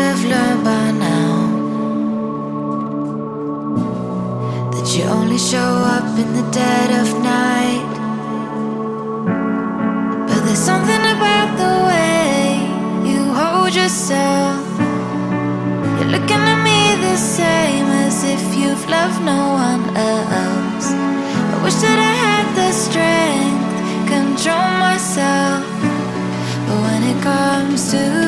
have learned by now that you only show up in the dead of night. But there's something about the way you hold yourself. You're looking at me the same as if you've loved no one else. I wish that I had the strength, control myself. But when it comes to